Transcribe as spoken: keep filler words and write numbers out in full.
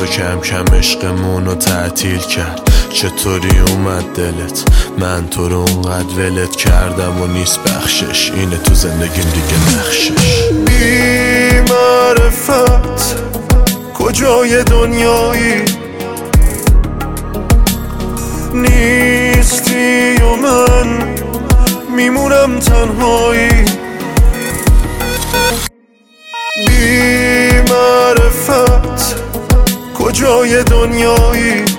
کرد و کم کم عشقمونو تعطیل کرد. چطوری اومد دلت؟ من تو رو اونقدر ولت کردم و نیست بخشش، اینه تو زندگیم دیگه نقشش. بی معرفت کجای دنیایی نیستی و من میمونم تنهایی. بی معرفت کجای دنیایی